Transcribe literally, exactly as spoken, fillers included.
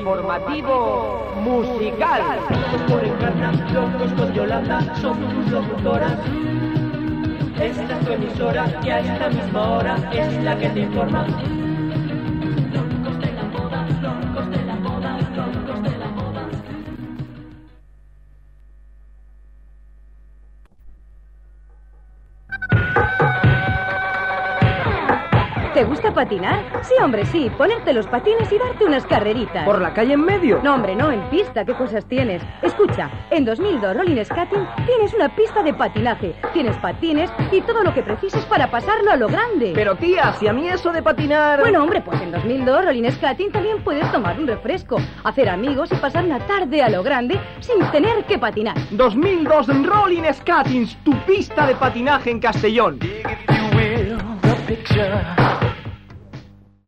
informativo musical. Por Encarna, locos con Yolanda, son tus locutoras. Esta es tu emisora y a esta misma hora es la que te informa. Locos de la moda, locos de la moda, locos de la moda. ¿Te gusta patinar? Sí, hombre, sí. Ponerte los patines y darte unas carreritas. ¿Por la calle en medio? No, hombre, no, en pista. ¿Qué cosas tienes? Escucha, en dos mil dos Rolling Skating tienes una pista de patinaje. Tienes patines y todo lo que precises para pasarlo a lo grande. Pero tía, si a mí eso de patinar... Bueno, hombre, pues en dos mil dos Rolling Skating también puedes tomar un refresco, hacer amigos y pasar una tarde a lo grande sin tener que patinar. dos mil dos Rolling Skating, tu pista de patinaje en Castellón. If you will, the picture